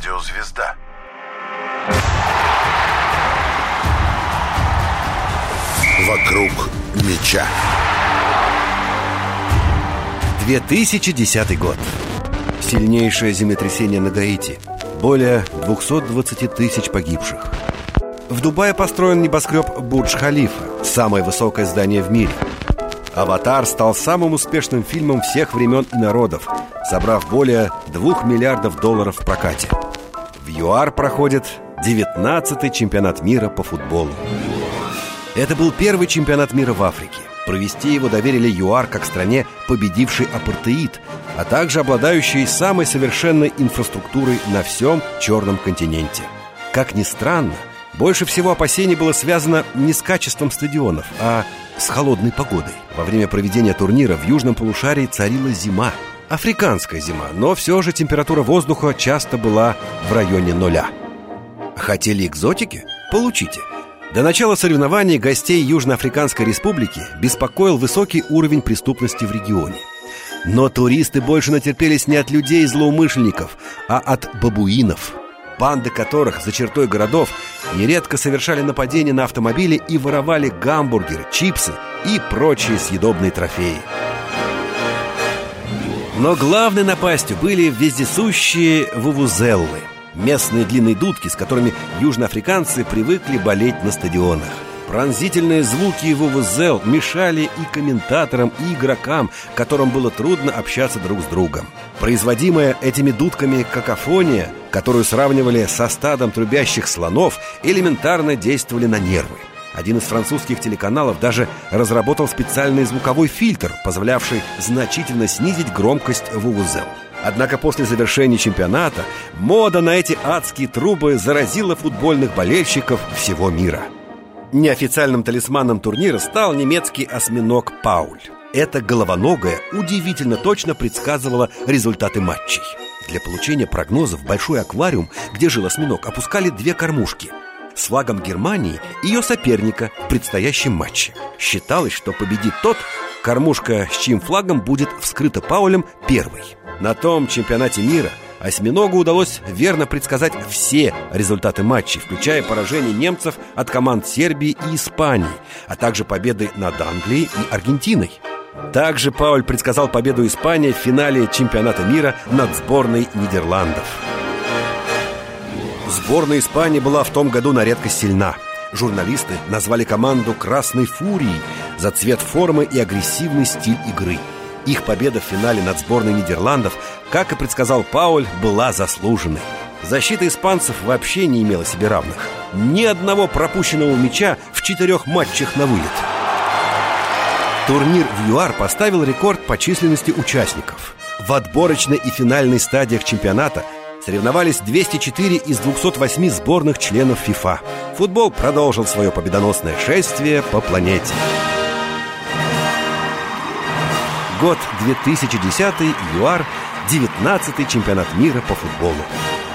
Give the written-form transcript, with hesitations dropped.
Радиозвезда. Вокруг мяча. 2010 год. Сильнейшее землетрясение на Гаити. Более 220 тысяч погибших. В Дубае построен небоскреб Бурдж-Халифа, самое высокое здание в мире. «Аватар» стал самым успешным фильмом всех времен и народов, собрав более $2 миллиардов в прокате. В ЮАР проходит 19-й чемпионат мира по футболу. Это был первый чемпионат мира в Африке. Провести его доверили ЮАР как стране, победившей апартеид, а также обладающей самой совершенной инфраструктурой на всем Черном континенте. Как ни странно, больше всего опасений было связано не с качеством стадионов, а с холодной погодой. Во время проведения турнира в южном полушарии царила зима. Африканская зима, но все же температура воздуха часто была в районе 0. Хотели экзотики? Получите. До начала соревнований гостей Южноафриканской Республики беспокоил высокий уровень преступности в регионе. Но туристы больше натерпелись не от людей-злоумышленников, а от бабуинов, банды которых за чертой городов нередко совершали нападения на автомобили и воровали гамбургеры, чипсы и прочие съедобные трофеи. Но главной напастью были вездесущие вувузеллы, местные длинные дудки, с которыми южноафриканцы привыкли болеть на стадионах. Пронзительные звуки вувузел мешали и комментаторам, и игрокам, которым было трудно общаться друг с другом. Производимая этими дудками какофония, которую сравнивали со стадом трубящих слонов, элементарно действовали на нервы. Один из французских телеканалов даже разработал специальный звуковой фильтр, позволявший значительно снизить громкость вувузел. Однако после завершения чемпионата мода на эти адские трубы заразила футбольных болельщиков всего мира. Неофициальным талисманом турнира стал немецкий осьминог Пауль. Эта головоногая удивительно точно предсказывала результаты матчей. Для получения прогнозов в большой аквариум, где жил осьминог, опускали 2 кормушки с флагом Германии и ее соперника в предстоящем матче. Считалось, что победит тот, кормушка с чьим флагом будет вскрыта Паулем первой. На том чемпионате мира осьминогу удалось верно предсказать все результаты матчей, включая поражение немцев от команд Сербии и Испании, а также победы над Англией и Аргентиной. Также Пауль предсказал победу Испании в финале чемпионата мира над сборной Нидерландов. Сборная Испании была в том году на редкость сильна. Журналисты назвали команду «Красной фурией» за цвет формы и агрессивный стиль игры. Их победа в финале над сборной Нидерландов, как и предсказал Пауль, была заслуженной. Защита испанцев вообще не имела себе равных. Ни одного пропущенного мяча в 4 матчах на вылет. Турнир в ЮАР поставил рекорд по численности участников. В отборочной и финальной стадиях чемпионата соревновались 204 из 208 сборных членов ФИФА. Футбол продолжил свое победоносное шествие по планете. Год 2010, ЮАР, 19-й чемпионат мира по футболу.